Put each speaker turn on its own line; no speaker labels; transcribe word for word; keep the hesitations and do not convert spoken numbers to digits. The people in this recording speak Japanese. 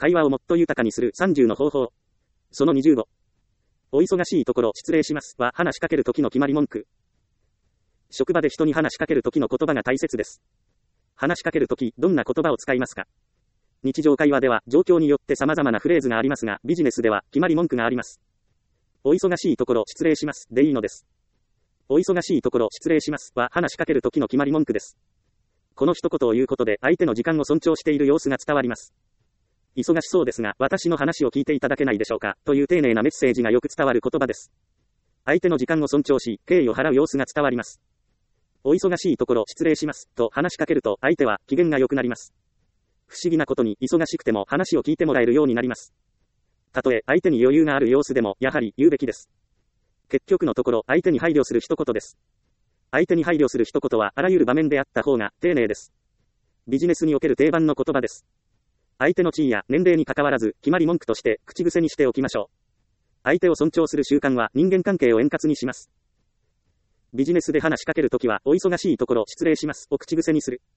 会話をもっと豊かにするさんじゅうの方法。そのにじゅうご。お忙しいところ失礼しますは話しかける時の決まり文句。職場で人に話しかける時の言葉が大切です。話しかける時、どんな言葉を使いますか？日常会話では状況によって様々なフレーズがありますが、ビジネスでは決まり文句があります。お忙しいところ失礼しますでいいのです。お忙しいところ失礼しますは話しかける時の決まり文句です。この一言を言うことで相手の時間を尊重している様子が伝わります。忙しそうですが、私の話を聞いていただけないでしょうかという丁寧なメッセージがよく伝わる言葉です。相手の時間を尊重し、敬意を払う様子が伝わります。お忙しいところ失礼しますと話しかけると相手は機嫌が良くなります。不思議なことに忙しくても話を聞いてもらえるようになります。たとえ相手に余裕がある様子でもやはり言うべきです。結局のところ相手に配慮する一言です。相手に配慮する一言はあらゆる場面であった方が丁寧です。ビジネスにおける定番の言葉です。相手の地位や年齢に関わらず決まり文句として口癖にしておきましょう。相手を尊重する習慣は人間関係を円滑にします。ビジネスで話しかけるときはお忙しいところ失礼しますを口癖にする。